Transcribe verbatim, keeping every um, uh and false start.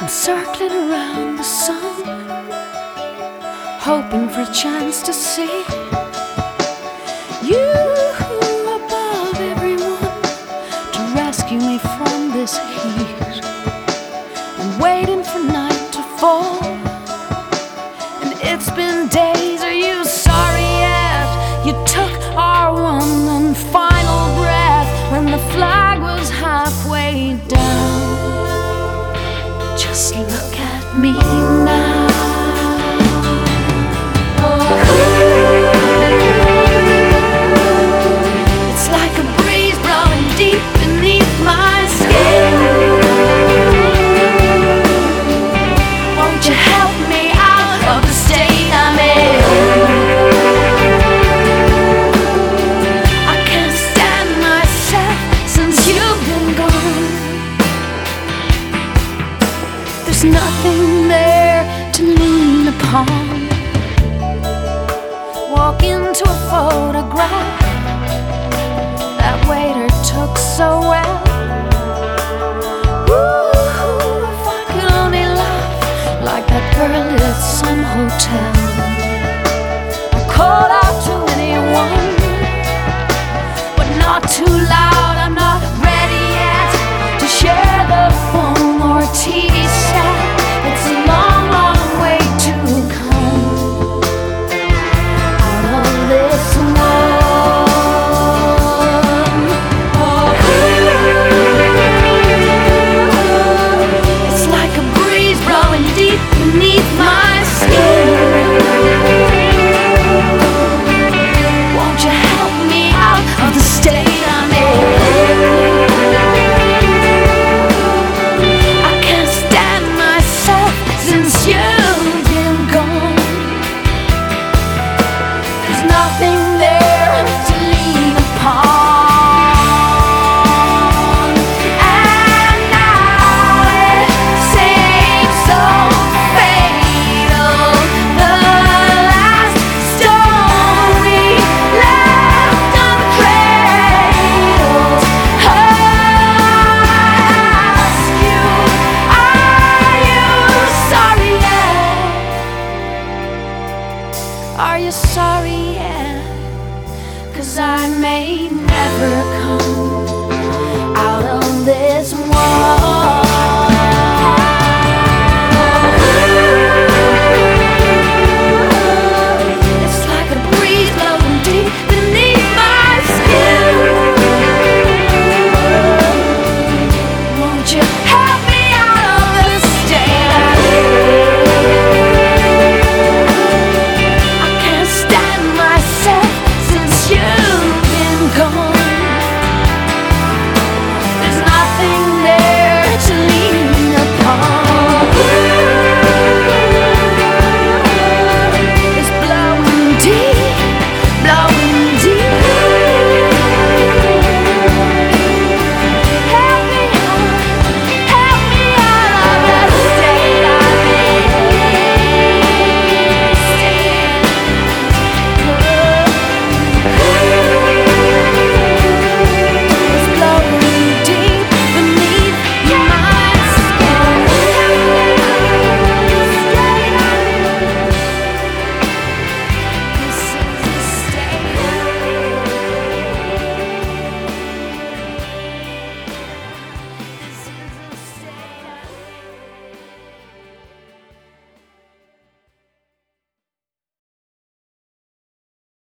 I'm circling around the sun, hoping for a chance to see you above everyone, to rescue me from this heat. I'm waiting for night to fall, and it's been days. Are you sorry yet? You took our one and final breath when the flag was halfway down. Just look at me now. It's like a breeze blowing deep beneath my skin. Won't you help me out of the state I'm in? I can't stand myself since you've been gone. There's nothing there to lean upon. Walk into a photograph that waiter took so well. Ooh, if I could only laugh like that girl at some hotel, or call out to anyone